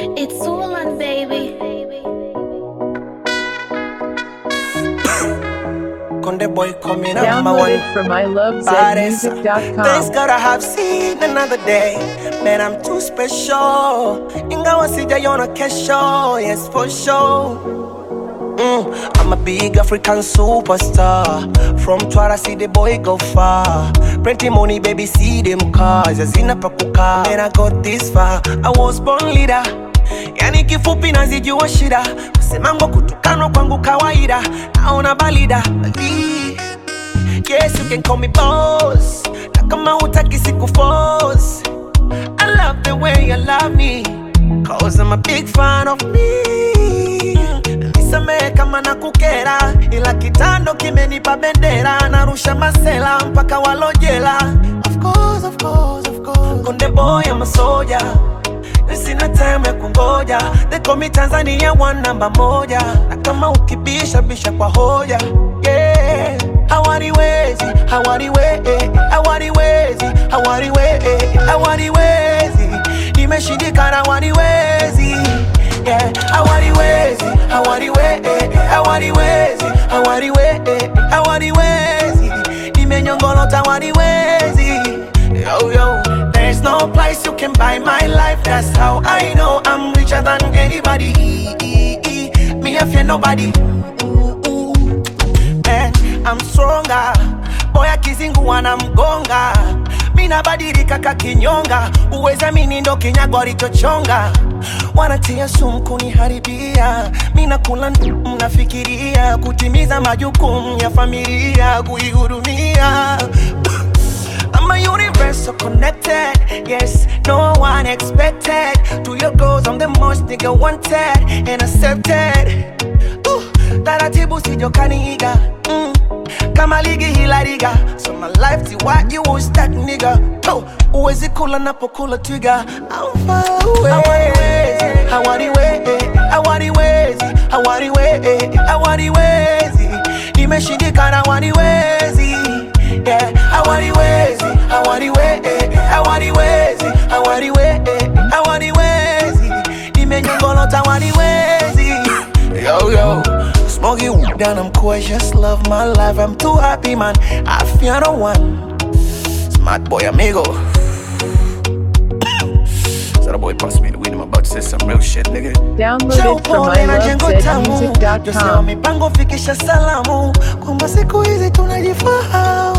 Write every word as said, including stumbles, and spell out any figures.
It's Swollen, baby. Conde boy coming up, my Download one. it from I love zed music dot com. Thanks God I have seen another day. Man, I'm too special. Ingawa sijaiona kesho, yes for sure. Mm, I'm a big African superstar. From Twara, see the boy go far. Plenty money, baby, see them cars. Yazina pakuka. Man, I got this far. I was born leader. Yani kifupi nazijua shida. Kusemango kutukano kwangu kawaida. Naona balida. Ali. Yes, you can call me boss. Na kama hutaki siku force. I love the way you love me, cause I'm a big fan of me. Nisamehe kama nakukera, ila kitando kimenipa bendera. Narusha masela mpaka walojela. Of course, of course, of course. Konde boy, I'm a soldier. Sina time ya kungoja. They call me Tanzania one number moja. Na kama ukibisha bisha kwa hoja. Yeah. Hawaniwezi, hawaniwezi, hawaniwezi, hawaniwezi, hawaniwezi. Nimeshindikana hawaniwezi. Yeah. Hawaniwezi, hawaniwezi, hawaniwezi, hawaniwezi, hawaniwezi. Nimenyongolota hawaniwezi. Yo yo, there's no place you can buy my life. That's how I know I'm richer than anybody. Me I fear nobody. Man, I'm stronger. Boy akizingu wana mgonga. Mina badilika kakinyonga. Uweza mini ndo kinyago alichochonga. Wanatia sumu kuniharibia. Mina kula mnafikiria. Kutimiza majukumu ya familia. Kuihudumia. I'm a universal connected. Yes, no one expected. To your goals, I'm the most nigga wanted and accepted. Ooh, taratibu sijokaniiga. Mm. Kama ligi hila riga. So my life ti what you was that nigga. Oh, uwezi kula napokula twiga. I'm far away. Hawaniwezi, hawaniwezi, hawaniwezi, hawaniwezi. Nimeshindikana hawaniwezi. Yeah, hawaniwezi, hawaniwezi, hawaniwezi, hawaniwezi, hawaniwezi. Nimenyongolota hawaniwezi. Yo yo, smoky weed and I'm cool, I just love my life. I'm too happy, man. I fear no one. Smart boy amigo. So the boy passed me the weed. I'm about to say some real shit, nigga. Download it from I love zed music dot com. Mipango fikisha salamu kwamba siku hizi tunajifahamu.